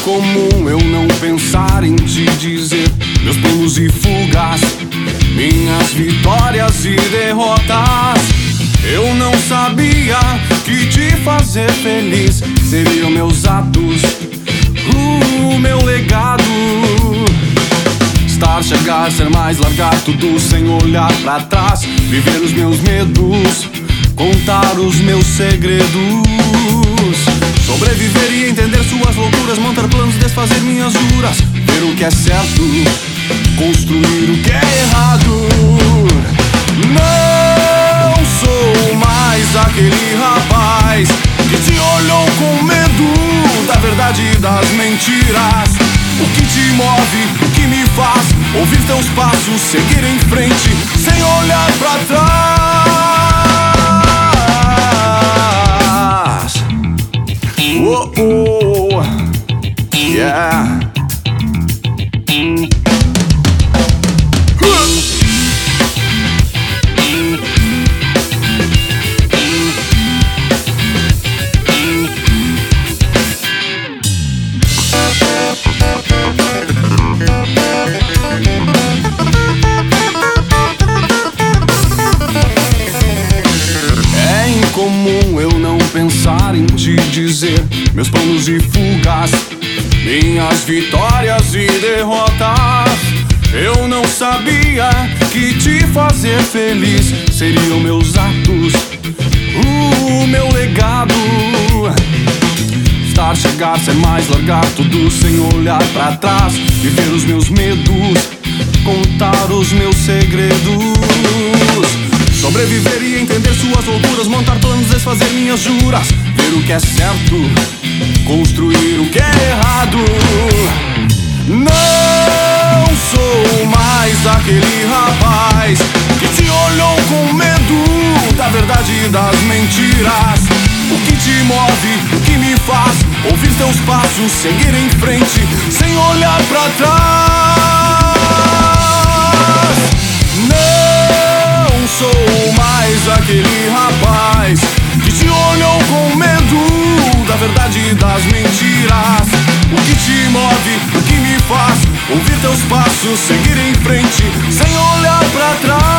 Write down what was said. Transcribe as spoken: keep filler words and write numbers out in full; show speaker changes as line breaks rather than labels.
incomum eu não pensar em te dizer meus planos e fugas, minhas vitórias e derrotas. Eu não sabia que te fazer feliz seriam meus atos, o meu legado. Estar, chegar, ser mais, largar tudo sem olhar pra trás, viver os meus medos, contar os meus segredos, sobreviver e entender suas loucuras, montar planos, desfazer minhas juras, ver o que é certo, construir o que é errado. Não sou mais aquele rapaz que te olhou com medo da verdade e das mentiras. O que te move, o que me faz ouvir teus passos, seguir em frente sem olhar pra trás. Oh, oh, yeah. Comum eu não pensar em te dizer meus planos e fugas, minhas vitórias e derrotas. Eu não sabia que te fazer feliz seriam meus atos, o meu legado. Estar, chegar, ser mais, largar tudo sem olhar pra trás, viver os meus medos, contar os meus segredos, sobreviver e entender suas loucuras, montar planos, desfazer minhas juras, ver o que é certo, construir o que é errado. Não sou mais aquele rapaz que te olhou com medo da verdade e das mentiras. O que te move, o que me faz ouvir teus passos, seguir em frente sem olhar pra trás. Não sou mais aquele rapaz que te olhou com medo da verdade e das mentiras. O que te move, o que me faz ouvir teus passos, seguir em frente sem olhar pra trás.